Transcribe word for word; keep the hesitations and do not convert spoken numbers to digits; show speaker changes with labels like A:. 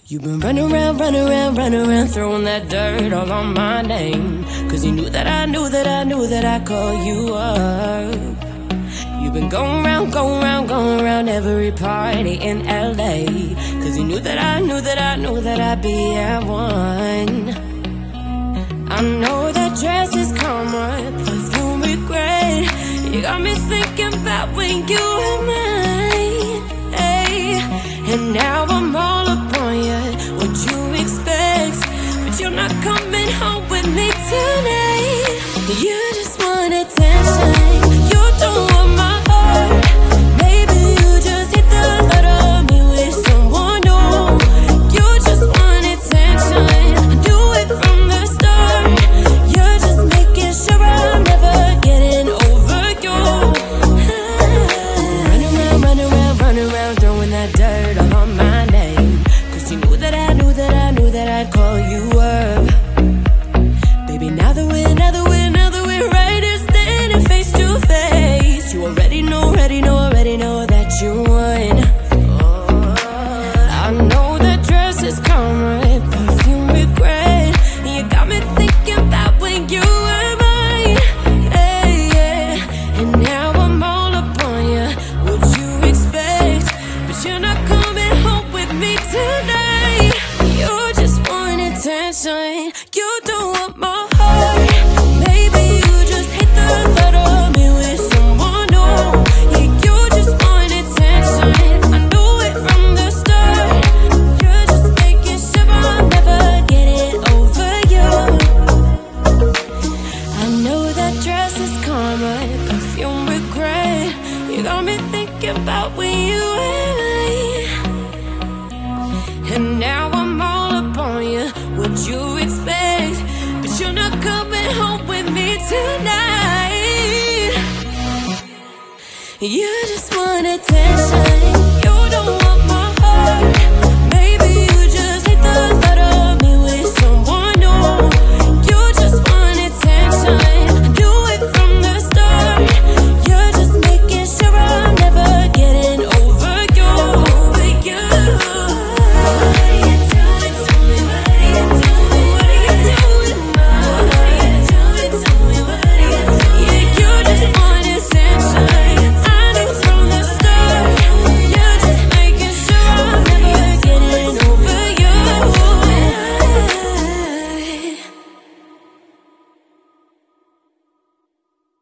A: You've been running around, running around, running around, throwing that dirt all on my name. Cause you knew that I knew that I knew that I'd call you up. You've been going round, going round, going round every party in L A. Cause you knew that I knew that I knew that I'd be at one. I know that dress is karma, perfume regret. You got me thinking about when you were mine, hey. And now I'm all upon you, what you expect? But you're not coming home with me tonight. You just want attention, you don't want my heart. Maybe you just hit the thought of me with someone new. You just want attention, do it from the start. You're just making sure I'm never getting over you. Run around, run around, run around, throwing that dirt all on my name. Cause you knew that I knew that I knew that I'd call you up. Baby, now that we're, now that we're, now that we're right here standing face to face, you already know, already know, already know that you won. I know that dress is karma, perfume regret. You got me thinking about when you were mine, hey, yeah. And now I'm all upon you, what you expect? But you're not coming home with me tonight. You just want attention, you don't want my heart. Maybe you just hate the thought of me with someone new. Yeah, you just want attention, I knew it from the start. You're just making sure I'm never getting over you. I know that dress is karma, perfume regret. You got me thinking about when you were mine. And now I'm all upon you, what you expect? But you're not coming home with me tonight. You just want attention.